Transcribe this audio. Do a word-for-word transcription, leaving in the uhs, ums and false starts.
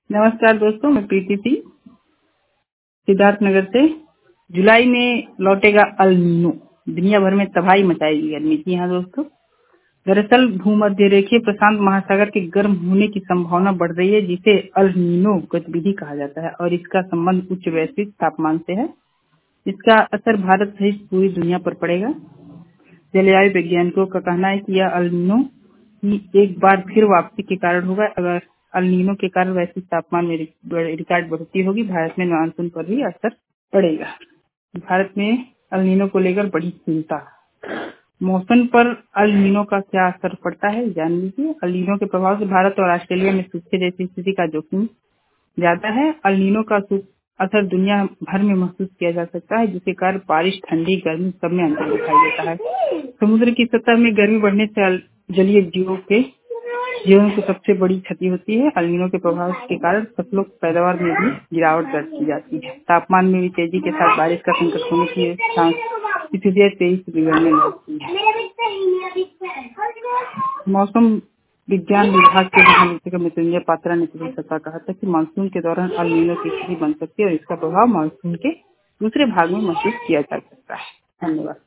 नमस्कार दोस्तों, मैं प्रीति सिंह सिद्धार्थ नगर से। जुलाई में लौटेगा अल नीनो, दुनिया भर में तबाही मचाएगी गर्मी। जी हाँ दोस्तों, दरअसल भूमध्य रेखीय प्रशांत महासागर के गर्म होने की संभावना बढ़ रही है, जिसे अल नीनो गतिविधि कहा जाता है और इसका संबंध उच्च वैश्विक तापमान से है। इसका असर भारत सहित पूरी दुनिया पर पड़ेगा। जलवायु वैज्ञानिकों का कहना है कि यह अल नीनो की एक बार फिर वापसी के कारण होगा। अगर अल नीनो के कारण वैश्विक तापमान में रिकॉर्ड बढ़ोतरी होगी, भारत में मानसून पर भी असर पड़ेगा। भारत में अल नीनो को लेकर बड़ी चिंता। मौसम पर अल नीनो का क्या असर पड़ता है, जान लीजिए। अल नीनो के प्रभाव से भारत और ऑस्ट्रेलिया में सूखे जैसी स्थिति का जोखिम ज्यादा है। अल नीनो का असर दुनिया भर में महसूस किया जा सकता है, जिसके कारण बारिश, ठंडी, गर्मी सब में अंतर दिखाई देता है। समुद्र की सतह में गर्मी बढ़ने से जलीय जीवों के जीवन को सबसे बड़ी क्षति होती है। अल नीनो के प्रभाव के कारण फसलों की पैदावार में भी गिरावट दर्ज की जाती है। तापमान में भी तेजी के साथ बारिश का संकट होने की स्थितियां तेईस बिगड़ने लगती है। मौसम विज्ञान विभाग के महानिदेशक मृत्युंजय पात्रा ने पिछले सप्ताह कहा था कि मानसून के दौरान अल नीनो की स्थिति बन सकती है और इसका प्रभाव मानसून के दूसरे भाग में महसूस किया जा सकता है। धन्यवाद।